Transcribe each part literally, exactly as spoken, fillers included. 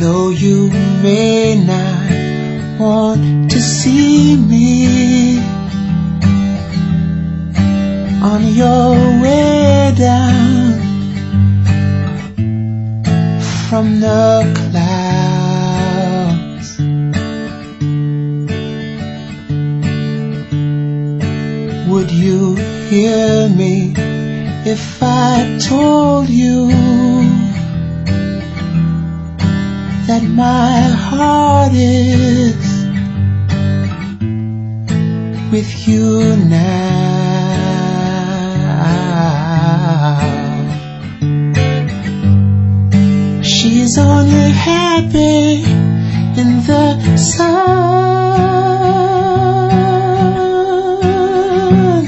Though you may not want to see me on your way down from the clouds, would you hear me if I told you that my heart is with you now? She's only happy in the sun.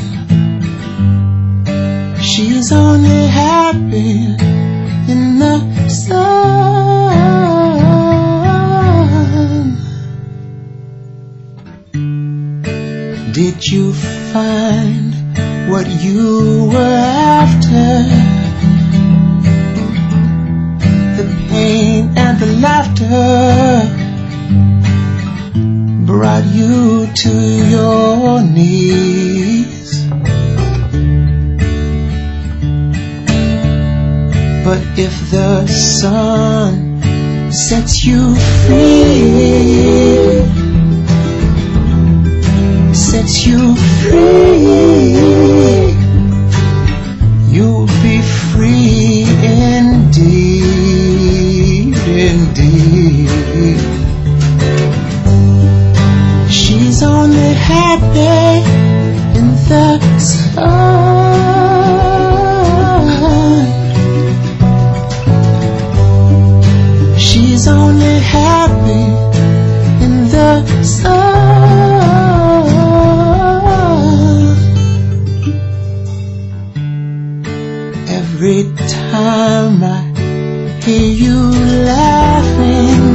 She's only happy in the sun. Did you find what you were after? The pain and the laughter brought you to your knees. But if the sun sets you free, sets you free, you'll be free indeed, indeed. She's only happy in the sun. She's only happy in the sun. Every time I hear you laughing,